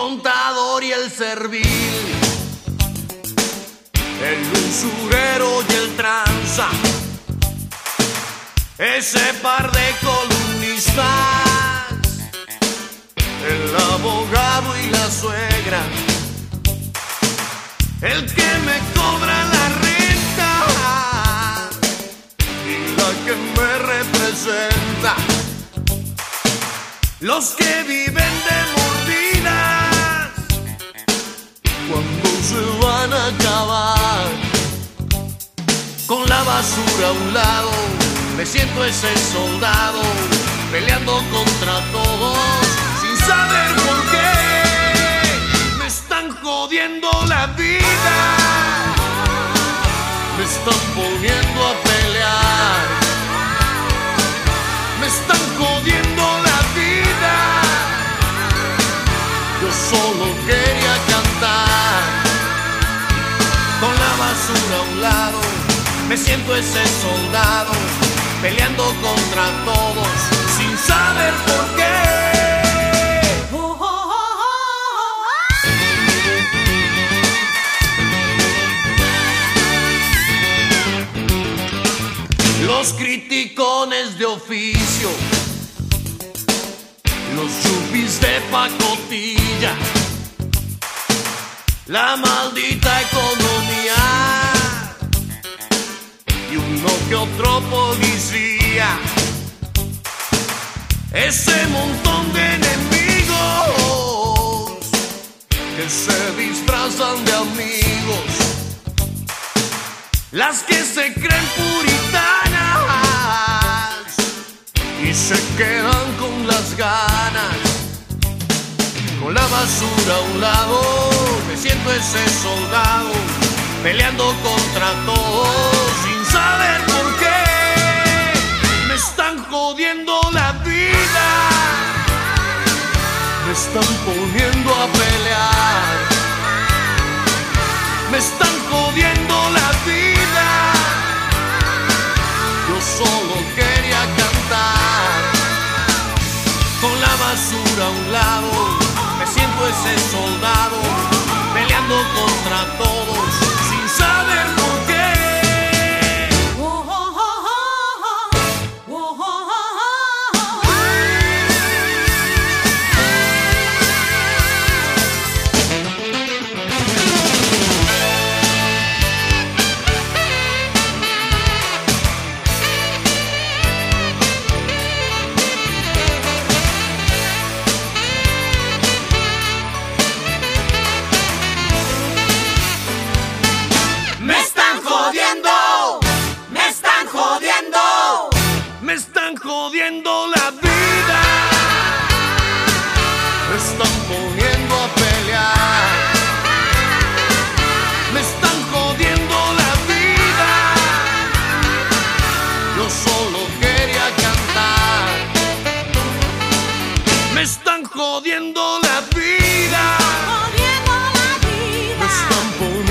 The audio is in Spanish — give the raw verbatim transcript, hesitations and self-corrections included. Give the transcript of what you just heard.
contador y el servil, el usurero y el tranza, ese par de columnistas, el abogado y la suegra, el que me cobra la renta y la que me representa, los que viven de mordidas cuando se van a acabar. Con la basura a un lado me siento ese soldado peleando contra todos sin saber por qué. Me están jodiendo la vida, me están poniendo a pelear, me están jodiendo la vida. Yo solo quería cantar. Con la basura a un lado me siento ese soldado peleando contra todos sin saber por qué. Los criticones de oficio, los chupis de pacotilla, la maldita economía y uno que otro policía, ese montón de enemigos que se disfrazan de amigos, las que se creen puritanas y se quedan con las ganas. Con la basura a un lado me siento ese soldado peleando contra todos sin saber por qué. Me están jodiendo la vida, me están poniendo a pelear, me están jodiendo la vida. Yo solo quería cantar. Con la basura a un lado me siento ese soldado peleando contra todos sin saber por qué. Me están jodiendo la vida, me están poniendo a pelear, me están jodiendo la vida. Yo solo quería cantar. Me están jodiendo la vida, me están poniendo